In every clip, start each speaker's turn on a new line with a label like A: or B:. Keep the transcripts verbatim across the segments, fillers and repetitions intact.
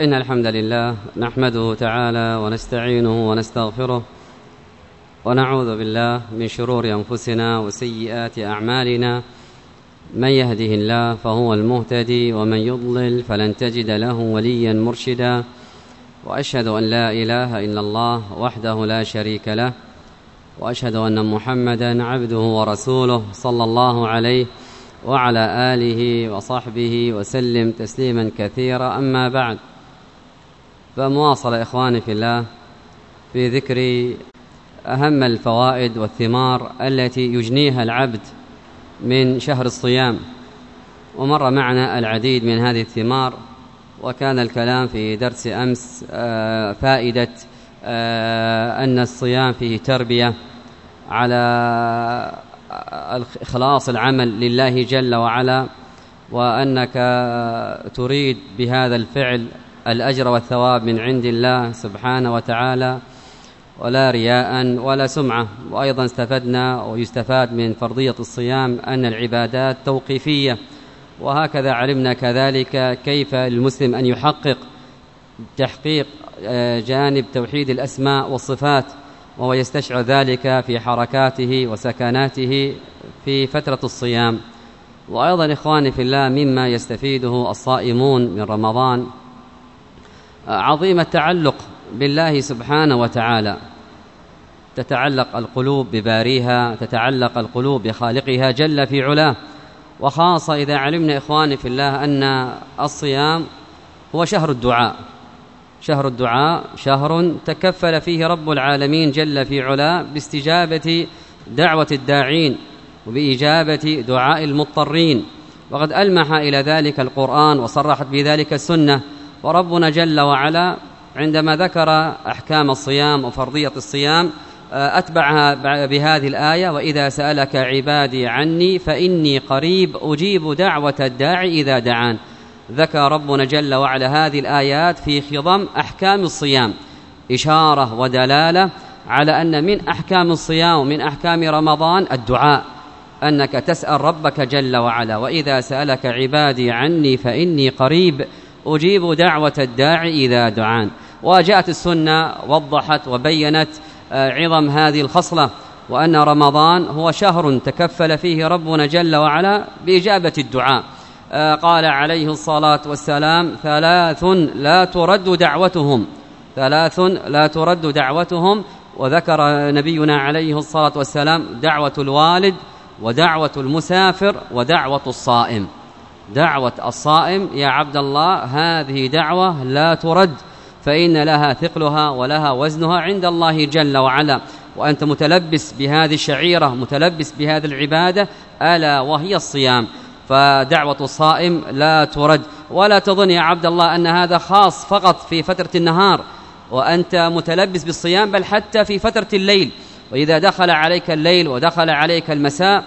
A: إن الحمد لله نحمده تعالى ونستعينه ونستغفره ونعوذ بالله من شرور أنفسنا وسيئات أعمالنا. من يهده الله فهو المهتدي ومن يضلل فلن تجد له وليا مرشدا. وأشهد أن لا إله إلا الله وحده لا شريك له، وأشهد أن محمدا عبده ورسوله صلى الله عليه وعلى آله وصحبه وسلم تسليما كثيرا. أما بعد، فمواصل إخواني في الله في ذكر أهم الفوائد والثمار التي يجنيها العبد من شهر الصيام. ومر معنا العديد من هذه الثمار، وكان الكلام في درس أمس فائدة أن الصيام فيه تربية على إخلاص العمل لله جل وعلا، وأنك تريد بهذا الفعل الأجر والثواب من عند الله سبحانه وتعالى، ولا رياء ولا سمعة. وأيضا استفدنا ويستفاد من فرضية الصيام أن العبادات توقيفية، وهكذا علمنا كذلك كيف المسلم أن يحقق تحقيق جانب توحيد الأسماء والصفات، وهو يستشعر ذلك في حركاته وسكناته في فترة الصيام. وأيضا إخواني في الله مما يستفيده الصائمون من رمضان عظيم التعلق بالله سبحانه وتعالى، تتعلق القلوب بباريها، تتعلق القلوب بخالقها جل في علاه. وخاصة إذا علمنا إخواني في الله أن الصيام هو شهر الدعاء، شهر الدعاء، شهر تكفل فيه رب العالمين جل في علاه باستجابة دعوة الداعين وبإجابة دعاء المضطرين، وقد ألمح إلى ذلك القرآن وصرحت بذلك السنة. وربنا جل وعلا عندما ذكر أحكام الصيام وفرضية الصيام أتبعها بهذه الآية: وإذا سألك عبادي عني فإني قريب أجيب دعوة الداعي إذا دعان. ذكر ربنا جل وعلا هذه الآيات في خضم أحكام الصيام، إشارة ودلالة على أن من أحكام الصيام ومن أحكام رمضان الدعاء، أنك تسأل ربك جل وعلا: وإذا سألك عبادي عني فإني قريب أجيب دعوة الداعي إذا دعان. وجاءت السنة وضحت وبينت عظم هذه الخصلة، وأن رمضان هو شهر تكفل فيه ربنا جل وعلا بإجابة الدعاء. قال عليه الصلاة والسلام: ثلاث لا ترد دعوتهم، ثلاث لا ترد دعوتهم. وذكر نبينا عليه الصلاة والسلام دعوة الوالد ودعوة المسافر ودعوة الصائم. دعوة الصائم يا عبد الله هذه دعوة لا ترد، فإن لها ثقلها ولها وزنها عند الله جل وعلا، وأنت متلبس بهذه الشعيرة، متلبس بهذه العبادة ألا وهي الصيام. فدعوة الصائم لا ترد. ولا تظن يا عبد الله أن هذا خاص فقط في فترة النهار وأنت متلبس بالصيام، بل حتى في فترة الليل. وإذا دخل عليك الليل ودخل عليك المساء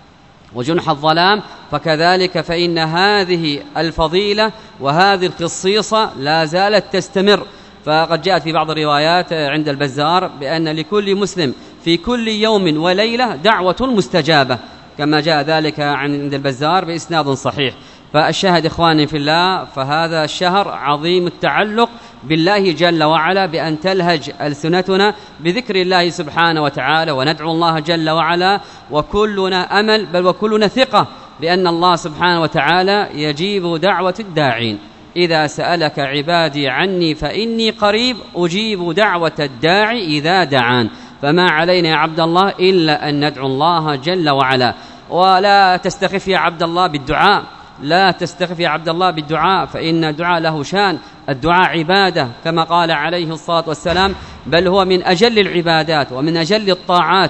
A: وجنح الظلام فكذلك فإن هذه الفضيلة وهذه الخصيصة لا زالت تستمر. فقد جاءت في بعض الروايات عند البزار بأن لكل مسلم في كل يوم وليلة دعوة مستجابة، كما جاء ذلك عند البزار بإسناد صحيح. فالشاهد إخواني في الله، فهذا الشهر عظيم التعلق بالله جل وعلا، بأن تلهج ألسنتنا بذكر الله سبحانه وتعالى وندعو الله جل وعلا، وكلنا أمل بل وكلنا ثقة بأن الله سبحانه وتعالى يجيب دعوة الداعين. إذا سألك عبادي عني فإني قريب أجيب دعوة الداعي إذا دعان. فما علينا يا عبد الله إلا أن ندعو الله جل وعلا. ولا تستخف يا عبد الله بالدعاء، لا تستخف يا عبد الله بالدعاء، فإن الدعاء له شان. الدعاء عبادة كما قال عليه الصلاة والسلام، بل هو من أجل العبادات ومن أجل الطاعات.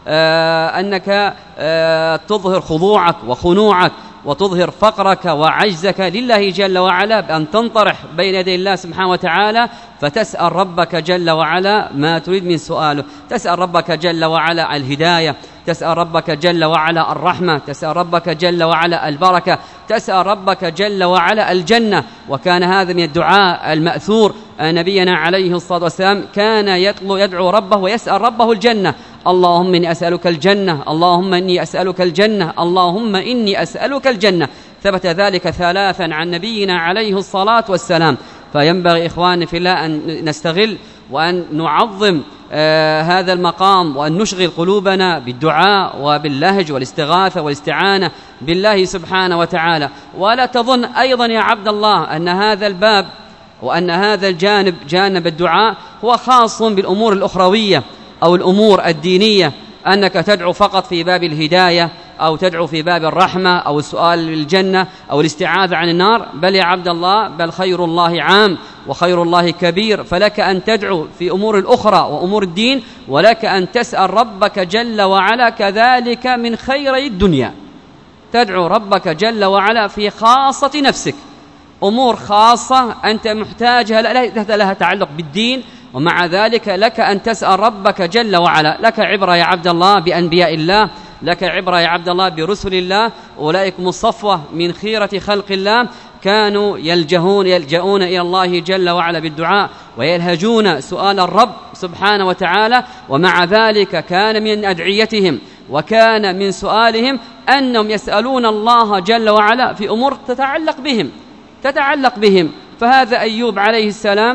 A: آه أنك آه تظهر خضوعك وخنوعك وتظهر فقرك وعجزك لله جل وعلا، بأن تنطرح بين يدي الله سبحانه وتعالى فتسأل ربك جل وعلا ما تريد من سؤاله. تسأل ربك جل وعلا الهداية، تسأل ربك جل وعلا الرحمة، تسأل ربك جل وعلا البركة، تسأل ربك جل وعلا الجنة. وكان هذا من الدعاء المأثور. نبينا عليه الصلاة والسلام كان يطلب يدعو ربه ويسأل ربه الجنة: اللهم إني أسألك الجنة، اللهم إني أسألك الجنة، اللهم إني أسألك الجنة. ثبت ذلك ثلاثا عن نبينا عليه الصلاة والسلام. فينبغي إخواني في الله أن نستغل وأن نعظم آه هذا المقام، وأن نشغل قلوبنا بالدعاء وباللهج والاستغاثة والاستعانة بالله سبحانه وتعالى. ولا تظن أيضا يا عبد الله أن هذا الباب وأن هذا الجانب جانب الدعاء هو خاص بالأمور الأخروية أو الأمور الدينية، أنك تدعو فقط في باب الهداية أو تدعو في باب الرحمة أو السؤال للجنة أو الاستعاذة عن النار. بل يا عبد الله، بل خير الله عام وخير الله كبير، فلك أن تدعو في أمور الأخرى وأمور الدين، ولك أن تسأل ربك جل وعلا كذلك من خيري الدنيا. تدعو ربك جل وعلا في خاصة نفسك، أمور خاصة أنت محتاجها لها تعلق بالدين، ومع ذلك لك أن تسأل ربك جل وعلا. لك عبرة يا عبد الله بأنبياء الله، لك عبرة يا عبد الله برسل الله، أولئك الصفوة من خيرة خلق الله، كانوا يلجهون يلجؤون إلى الله جل وعلا بالدعاء ويلهجون سؤال الرب سبحانه وتعالى. ومع ذلك كان من أدعيتهم وكان من سؤالهم أنهم يسألون الله جل وعلا في أمور تتعلق بهم تتعلق بهم فهذا أيوب عليه السلام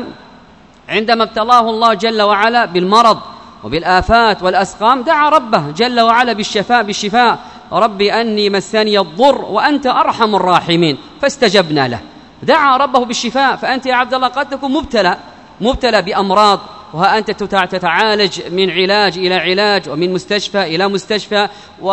A: عندما ابتلاه الله جل وعلا بالمرض وبالآفات والأسقام دعا ربه جل وعلا بالشفاء بالشفاء ربي أني مسني الضر وأنت أرحم الراحمين، فاستجبنا له. دعا ربه بالشفاء. فأنت يا عبد الله قد تكون مبتلى مبتلى بأمراض، وها أنت تتعالج من علاج إلى علاج، ومن مستشفى إلى مستشفى،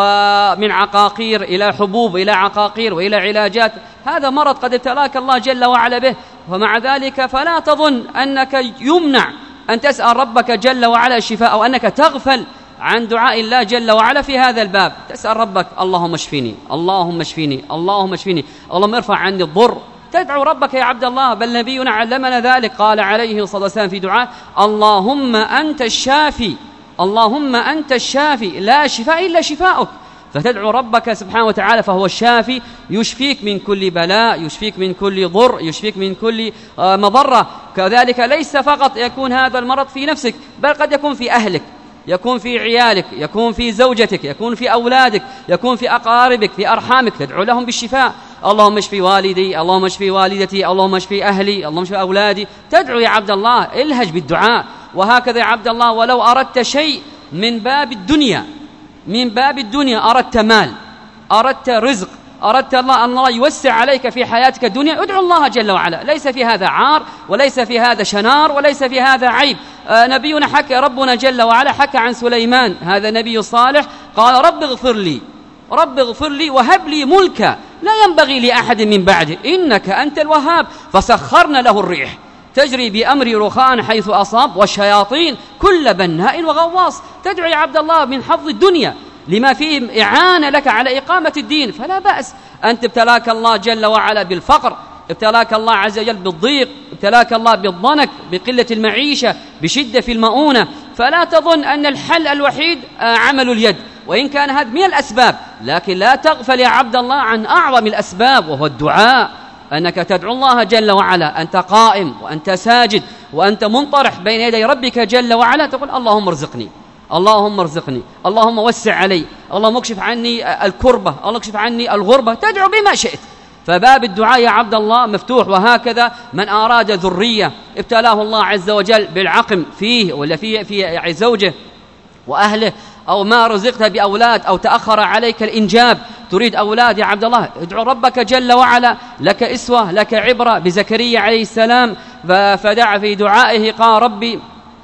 A: ومن عقاقير إلى حبوب إلى عقاقير وإلى علاجات. هذا مرض قد ابتلاك الله جل وعلا به، ومع ذلك فلا تظن أنك يمنع أن تسأل ربك جل وعلا الشفاء، أو أنك تغفل عن دعاء الله جل وعلا في هذا الباب. تسأل ربك اللهم اشفني اللهم اشفني اللهم اشفني، اللهم ارفع عني الضر. تدعو ربك يا عبد الله، بل نبينا علمنا ذلك، قال عليه الصلاة والسلام في دعاء اللهم أنت الشافي اللهم أنت الشافي لا شفاء إلا شفاؤك. فتدعو ربك سبحانه وتعالى فهو الشافي، يشفيك من كل بلاء، يشفيك من كل ضر، يشفيك من كل مضرة. كذلك ليس فقط يكون هذا المرض في نفسك، بل قد يكون في أهلك، يكون في عيالك، يكون في زوجتك، يكون في أولادك، يكون في أقاربك، في أرحامك، تدعو لهم بالشفاء. اللهم اشفي والدي، اللهم اشفي والدتي، اللهم اشفي أهلي، اللهم اشفي أولادي. تدعو يا عبد الله، الهج بالدعاء. وهكذا يا عبد الله، ولو أردت شيء من باب الدنيا من باب الدنيا أردت مال، أردت رزق، أردت الله أن الله يوسع عليك في حياتك الدنيا، ادعو الله جل وعلا. ليس في هذا عار، وليس في هذا شنار، وليس في هذا عيب. آه نبينا حكى ربنا جل وعلا حكى عن سليمان، هذا نبي صالح، قال رب اغفر لي رب اغفر لي وهب لي ملكا لا ينبغي لأحد من بعده إنك أنت الوهاب. فسخرنا له الريح تجري بأمر رخاء حيث أصاب، والشياطين كل بناء وغواص. تدعو يا عبد الله من حظ الدنيا لما فيه إعانة لك على إقامة الدين، فلا بأس. أنت ابتلاك الله جل وعلا بالفقر، ابتلاك الله عز وجل بالضيق، ابتلاك الله بالضنك، بقلة المعيشة، بشدة في المؤونة، فلا تظن أن الحل الوحيد عمل اليد، وإن كان هذا من الأسباب، لكن لا تغفل يا عبد الله عن أعظم الأسباب، وهو الدعاء. أنك تدعو الله جل وعلا، أنت قائم وأنت ساجد وأنت منطرح بين يدي ربك جل وعلا، تقول اللهم ارزقني اللهم ارزقني، اللهم وسع علي، اللهم اكشف عني الكربة، اللهم اكشف عني الغربة. تدعو بما شئت، فباب الدعاء يا عبد الله مفتوح. وهكذا من أراد ذرية ابتلاه الله عز وجل بالعقم فيه ولا في في زوجه وأهله، أو ما رزقت بأولاد، أو تأخر عليك الإنجاب، تريد أولاد يا عبد الله، ادعو ربك جل وعلا. لك إسوة، لك عبرة بزكريا عليه السلام، فدعا في دعائه قال ربي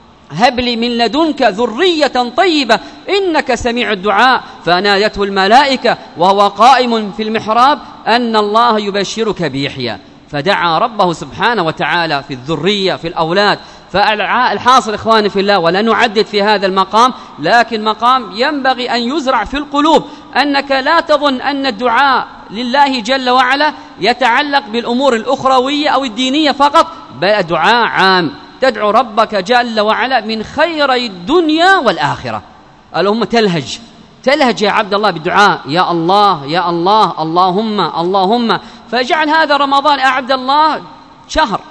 A: هب لي من لدنك ذرية طيبة إنك سميع الدعاء. فنادته الملائكة وهو قائم في المحراب أن الله يبشرك بيحيى، فدعا ربه سبحانه وتعالى في الذرية في الأولاد. فالحاصل إخواني في الله، ولا نعدد في هذا المقام، لكن مقام ينبغي أن يزرع في القلوب، أنك لا تظن أن الدعاء لله جل وعلا يتعلق بالأمور الأخروية أو الدينية فقط، بل الدعاء عام. تدعو ربك جل وعلا من خيري الدنيا والآخرة. الأمة تلهج تلهج يا عبد الله بالدعاء، يا الله يا الله اللهم اللهم. فاجعل هذا رمضان يا عبد الله شهر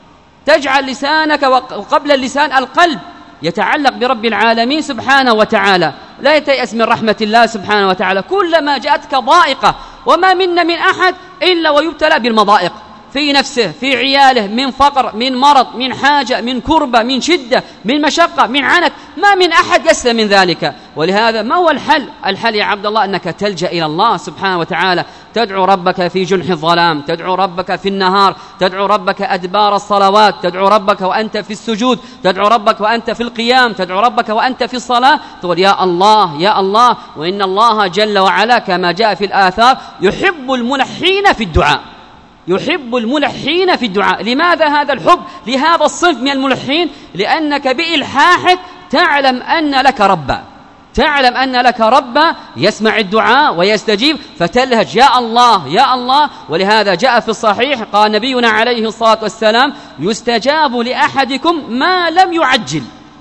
A: تجعل لسانك وقبل اللسان القلب يتعلق برب العالمين سبحانه وتعالى. لا يتيأس من رحمة الله سبحانه وتعالى. كلما جاءتك ضائقة، وما منا من أحد إلا ويبتلى بالمضائق، في نفسه، في عياله، من فقر، من مرض، من حاجة، من كربة، من شدة، من مشقة، من عنت، ما من أحد يسلم من ذلك. ولهذا ما هو الحل؟ الحل يا عبد الله أنك تلجأ إلى الله سبحانه وتعالى، تدعو ربك في جنح الظلام، تدعو ربك في النهار، تدعو ربك أدبار الصلوات، تدعو ربك وأنت في السجود، تدعو ربك وأنت في القيام، تدعو ربك وأنت في الصلاة، تقول يا الله يا الله. وإن الله جل وعلا كما جاء في الآثار يحب الملحين في الدعاء، يحب الملحين في الدعاء. لماذا هذا الحب لهذا الصنف من الملحين؟ لأنك بإلحاحك تعلم أن لك ربا، تعلم أن لك ربا يسمع الدعاء ويستجيب، فتلهج يا الله يا الله. ولهذا جاء في الصحيح قال نبينا عليه الصلاة والسلام يستجاب لأحدكم ما لم يعجل.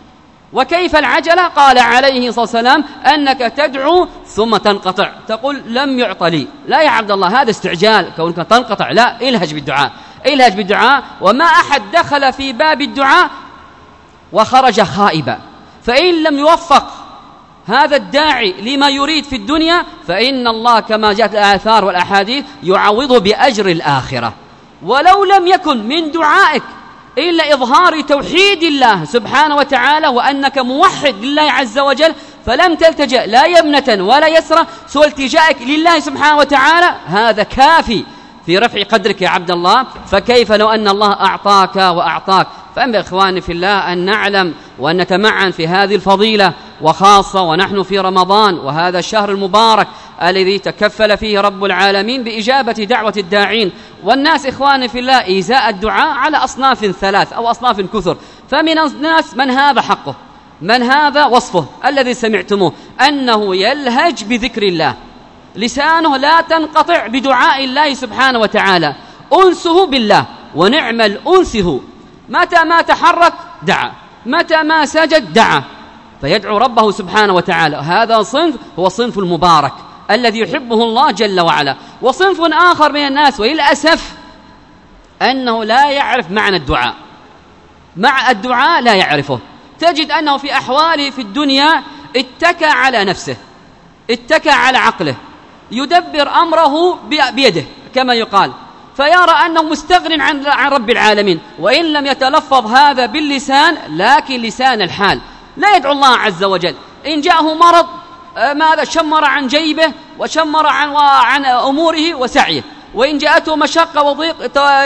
A: وكيف العجلة؟ قال عليه الصلاة والسلام أنك تدعو ثم تنقطع، تقول لم يعط لي. لا يا عبد الله، هذا استعجال كونك تنقطع، لا، الهج بالدعاء، الهج بالدعاء. وما أحد دخل في باب الدعاء وخرج خائبا، فإن لم يوفق هذا الداعي لما يريد في الدنيا فإن الله كما جاءت الآثار والأحاديث يعوضه بأجر الآخرة. ولو لم يكن من دعائك إلا إظهار توحيد الله سبحانه وتعالى وأنك موحد لله عز وجل، فلم تلتجأ لا يمنة ولا يسرى سوى التجائك لله سبحانه وتعالى، هذا كافي في رفع قدرك يا عبد الله. فكيف لو أن الله أعطاك وأعطاك؟ فأما إخواني في الله أن نعلم وأن نتمعن في هذه الفضيلة، وخاصة ونحن في رمضان وهذا الشهر المبارك الذي تكفل فيه رب العالمين بإجابة دعوة الداعين. والناس إخواني في الله إيزاء الدعاء على أصناف ثلاث أو أصناف كثر. فمن الناس من هذا حقه، من هذا وصفه الذي سمعتموه، أنه يلهج بذكر الله، لسانه لا تنقطع بدعاء الله سبحانه وتعالى، أنسه بالله ونعم الأنسه، متى ما تحرك دعا، متى ما سجد دعا، فيدعو ربه سبحانه وتعالى. هذا صنف هو صنف المبارك الذي يحبه الله جل وعلا. وصنف آخر من الناس وللأسف أنه لا يعرف معنى الدعاء، مع الدعاء لا يعرفه. تجد أنه في أحواله في الدنيا اتكى على نفسه، اتكى على عقله، يدبر أمره بيده كما يقال، فيرى أنه مستغن عن عن رب العالمين، وإن لم يتلفظ هذا باللسان لكن لسان الحال، لا يدعو الله عز وجل. إن جاءه مرض ماذا؟ شمر عن جيبه وشمر عن عن أموره وسعيه، وإن جاءته مشقة وضيق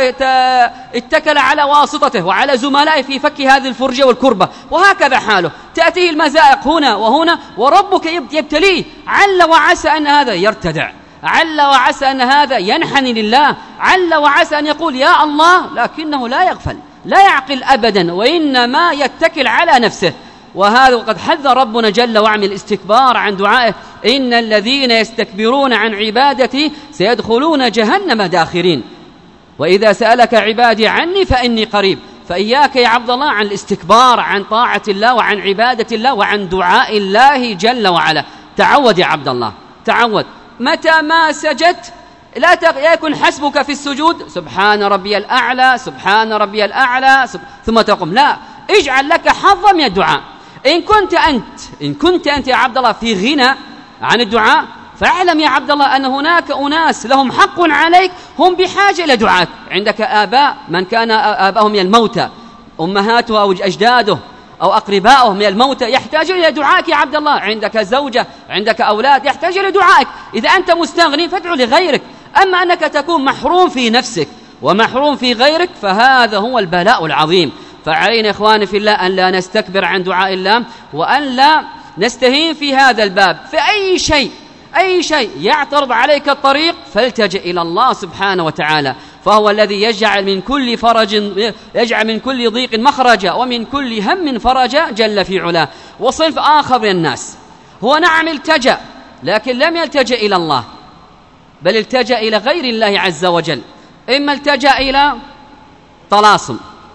A: اتكل على واسطته وعلى زملائه في فك هذه الفرجة والكربة، وهكذا حاله. تأتيه المزائق هنا وهنا وربك يبتليه، عل وعسى أن هذا يرتدع، عل وعسى أن هذا ينحني لله، عل وعسى أن يقول يا الله، لكنه لا يغفل لا يعقل أبدا، وإنما يتكل على نفسه. وهذا وقد حذر ربنا جل وعلا الاستكبار عن دعائه، إن الذين يستكبرون عن عبادتي سيدخلون جهنم داخرين. وإذا سألك عبادي عني فإني قريب. فإياك يا عبد الله عن الاستكبار عن طاعة الله وعن عبادة الله وعن دعاء الله جل وعلا. تعود يا عبد الله، تعود. متى ما سجدت لا يكن حسبك في السجود سبحان ربي الأعلى سبحان ربي الأعلى سب... ثم تقوم، لا، اجعل لك حظا من الدعاء. إن كنت أنت إن كنت أنت يا عبد الله في غنى عن الدعاء، فاعلم يا عبد الله أن هناك أناس لهم حق عليك، هم بحاجة إلى دعاء. عندك آباء من كان آباءهم من الموتى، أمهاته أو أجداده أو أقربائه من الموتى يحتاجون إلى دعائك يا عبد الله. عندك زوجة، عندك أولاد يحتاج إلى دعائك. إذا أنت مستغني فادعو لغيرك. أما أنك تكون محروم في نفسك ومحروم في غيرك فهذا هو البلاء العظيم. فعلينا إخواني في الله أن لا نستكبر عن دعاء الله، وأن لا نستهين في هذا الباب. فأي شيء أي شيء يعترض عليك الطريق فالتجئ إلى الله سبحانه وتعالى، فهو الذي يجعل من كل فرج يجعل من كل ضيق مخرجا ومن كل هم فرجا جل في علاه. وصنف آخر من الناس هو نعم التجأ، لكن لم يلتجأ إلى الله، بل التجأ إلى غير الله عز وجل. إما التجأ إلى طلاسم،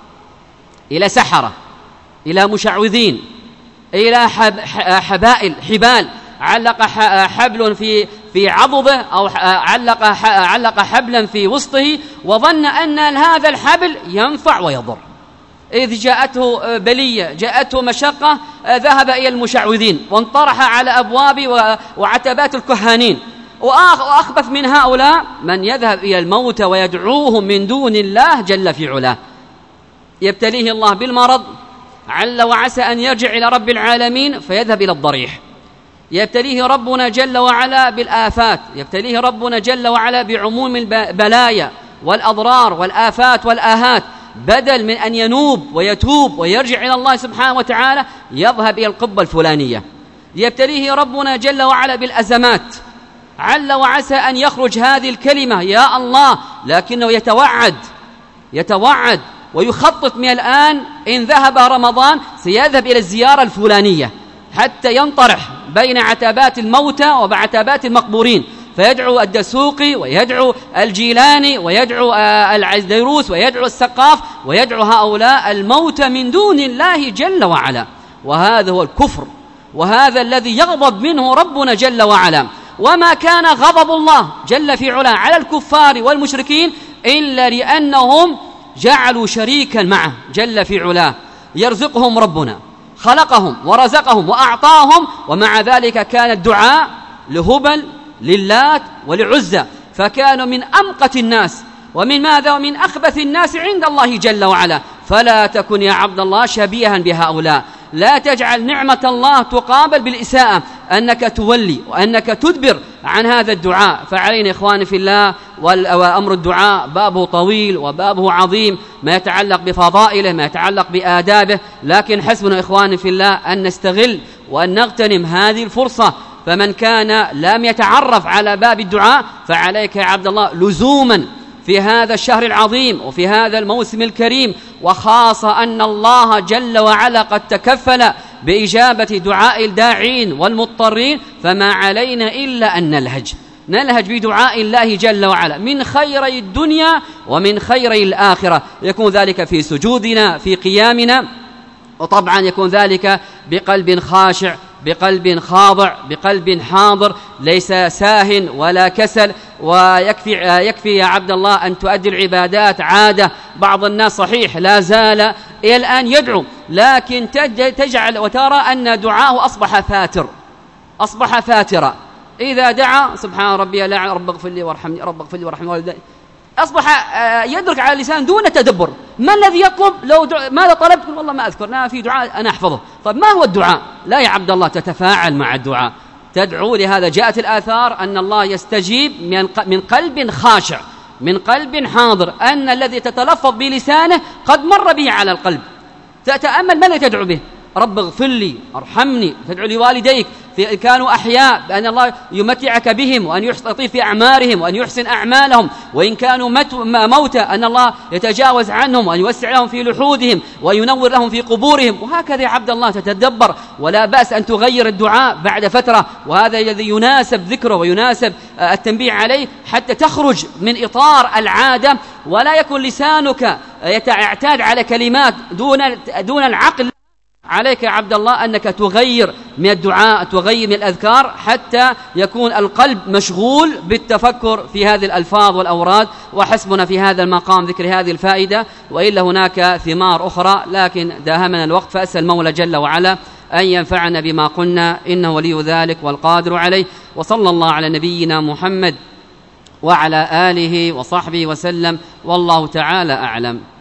A: إلى سحرة، إلى مشعوذين، إلى حب حبائل حبال، علق حبل في في عضده أو علق علق حبلا في وسطه وظن أن هذا الحبل ينفع ويضر. إذ جاءته بلية، جاءته مشقة، ذهب إلى المشعوذين وانطرح على أبواب وعتبات الكهانين، وأخبث من هؤلاء من يذهب إلى الموت ويدعوهم من دون الله جل في علاه. يبتليه الله بالمرض عل وعسى أن يرجع إلى رب العالمين فيذهب إلى الضريح. يبتليه ربنا جل وعلا بالآفات، يبتليه ربنا جل وعلا بعموم البلايا والأضرار والآفات والآهات، بدل من أن ينوب ويتوب ويرجع إلى الله سبحانه وتعالى يذهب إلى القبة الفلانية. يبتليه ربنا جل وعلا بالأزمات، عل وعسى أن يخرج هذه الكلمة يا الله، لكنه يتوعد يتوعد ويخطط من الآن إن ذهب رمضان سيذهب إلى الزيارة الفلانية حتى ينطرح بين عتبات الموتى وعتبات المقبورين، فيدعو الدسوقي ويدعو الجيلاني ويدعو العزديروس ويدعو السقاف ويدعو هؤلاء الموتى من دون الله جل وعلا. وهذا هو الكفر، وهذا الذي يغضب منه ربنا جل وعلا. وما كان غضب الله جل في علاه على الكفار والمشركين إلا لأنهم جعلوا شريكا معه جل في علاه. يرزقهم ربنا، خلقهم ورزقهم وأعطاهم، ومع ذلك كان الدعاء لهبل للات ولعزى، فكانوا من أمقت الناس ومن ماذا ومن أخبث الناس عند الله جل وعلا. فلا تكن يا عبد الله شبيها بهؤلاء، لا تجعل نعمة الله تقابل بالإساءة، أنك تولي وأنك تدبر عن هذا الدعاء. فعلينا إخواني في الله، وأمر الدعاء بابه طويل وبابه عظيم، ما يتعلق بفضائله، ما يتعلق بآدابه، لكن حسبنا إخواني في الله أن نستغل وأن نغتنم هذه الفرصة. فمن كان لم يتعرف على باب الدعاء فعليك يا عبد الله لزوما في هذا الشهر العظيم وفي هذا الموسم الكريم، وخاصة أن الله جل وعلا قد تكفل بإجابة دعاء الداعين والمضطرين، فما علينا إلا أن نلهج نلهج بدعاء الله جل وعلا من خيري الدنيا ومن خيري الآخرة. يكون ذلك في سجودنا في قيامنا، وطبعا يكون ذلك بقلب خاشع بقلب خاضع بقلب حاضر، ليس ساهن ولا كسل. ويكفي يكفي يا عبد الله أن تؤدي العبادات عادة. بعض الناس صحيح لا زال إلى الآن يدعو، لكن تجعل وترى أن دعاه أصبح فاتر أصبح فاترا. إذا دعا سبحان ربي لا رب اغفر لي وارحمني رب اغفر لي وارحمني والدي، أصبح يدرك على اللسان دون تدبر. ما الذي يطلب؟ لو دع... ماذا طلبت؟ والله ما أذكر، أنا في دعاء أنا أحفظه. طيب ما هو الدعاء؟ لا يا عبد الله، تتفاعل مع الدعاء، تدعو. لهذا جاءت الآثار أن الله يستجيب من قلب خاشع من قلب حاضر، أن الذي تتلفظ بلسانه قد مر به على القلب. تتأمل ما الذي تدعو به؟ رب اغفر لي ارحمني، تدعو لوالديك في كانوا أحياء بأن الله يمتعك بهم وأن يطيب في أعمارهم وأن يحسن أعمالهم، وإن كانوا موتى أن الله يتجاوز عنهم وأن يوسع لهم في لحودهم وينور لهم في قبورهم. وهكذا يا عبد الله تتدبر، ولا بأس أن تغير الدعاء بعد فترة، وهذا الذي يناسب ذكره ويناسب التنبيه عليه حتى تخرج من إطار العادة، ولا يكون لسانك يعتاد على كلمات دون دون العقل. عليك يا عبد الله أنك تغير من الدعاء، تغير من الأذكار، حتى يكون القلب مشغول بالتفكر في هذه الألفاظ والأوراد. وحسبنا في هذا المقام ذكر هذه الفائدة، وإلا هناك ثمار أخرى، لكن داهمنا الوقت، فأسأل المولى جل وعلا أن ينفعنا بما قلنا، إنه ولي ذلك والقادر عليه. وصلى الله على نبينا محمد وعلى آله وصحبه وسلم، والله تعالى أعلم.